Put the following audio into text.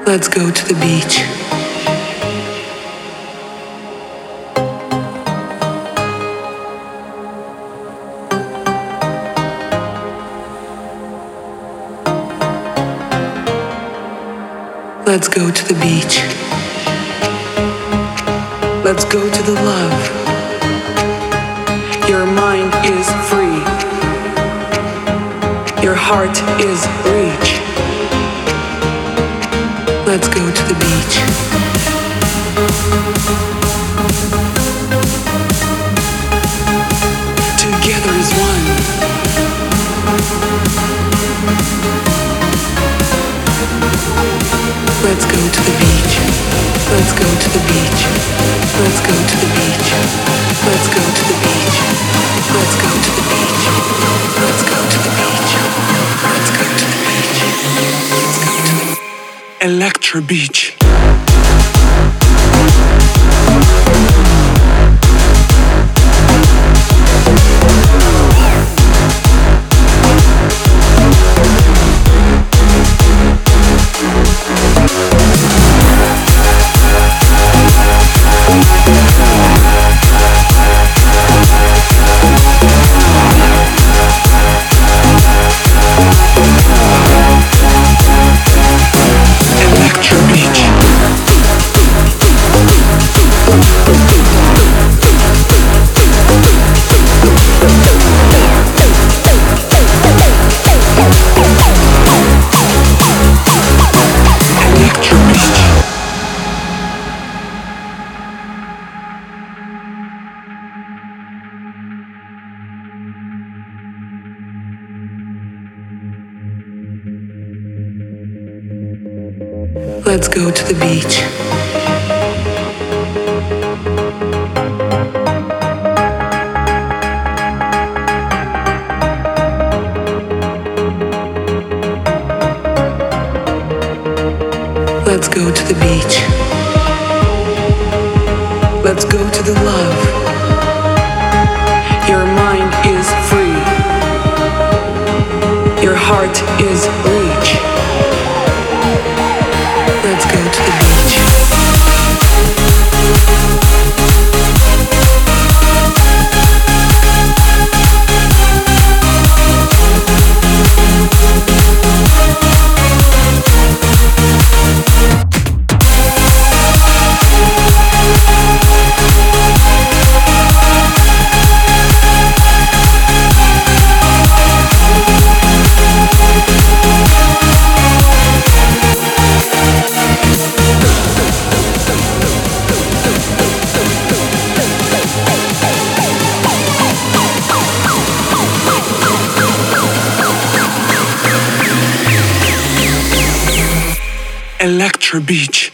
Let's go to the beach. Let's go to the beach. Let's go to the love. Your mind is free. Your heart is reach. Let's go to the beach. Together as one. Let's go to the beach. Let's go to the beach. Let's go to the beach. Let's go to the beach. Let's go to the beach. Let's go to the beach. Let's go to the beach. Let's go to the Electra Beach. Let's go to the beach. Let's go to the beach. Let's go to the love. Your mind is free. Your heart is reach. Let's go to the beach. Electra Beach.